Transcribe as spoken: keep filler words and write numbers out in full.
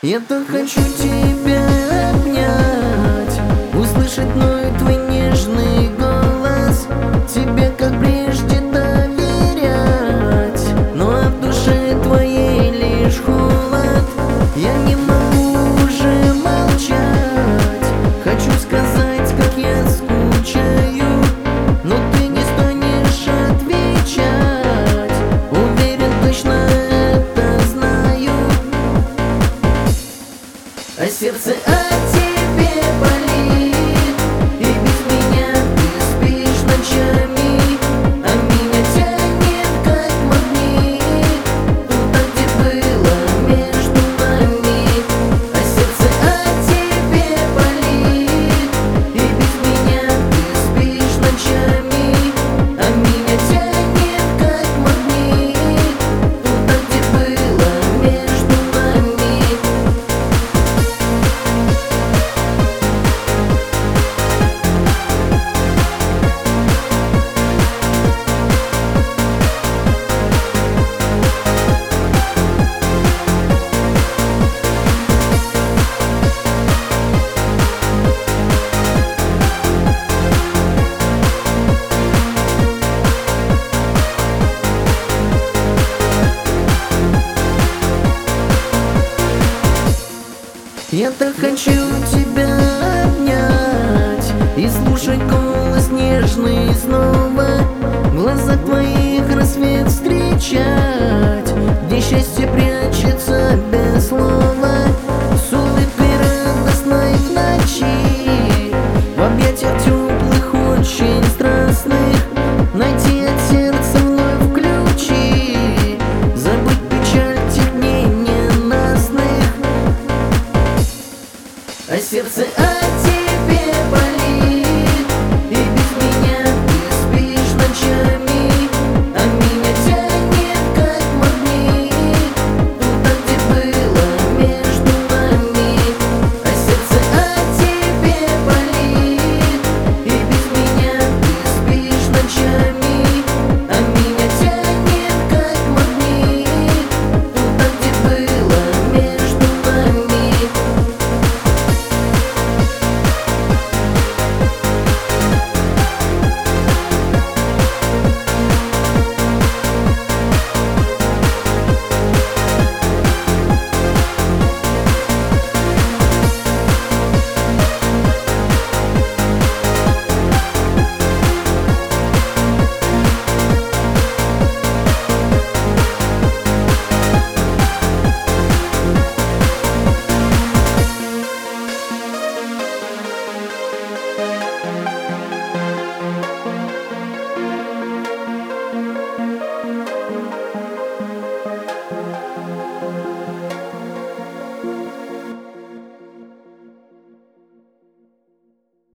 Я так хочу тебя обнять, услышать ной твой нежный голос, тебе как прежде доверять, но в душе твоей лишь холод. Я не могу уже молчать, хочу сказать, как я скучаю, но ты не станешь отвечать, уверен, точно это знаю. А сердце от тебе болит, и без меня ты спишь ночами, а меня тянет как магнит туда, где было между нами. А сердце от тебе болит, и без меня ты спишь ночами, а меня тянет как магнит туда, где было между нами. Я так хочу тебя обнять и слушать голос нежный снова, в глазах твоих рассвет встречать, где счастье прячется без слова, с улыбкой радостной в ночи, в объятиях теплых, очень страстных, найти от сердца вновь ключи, забыть печаль тех дней ненастных. А сердце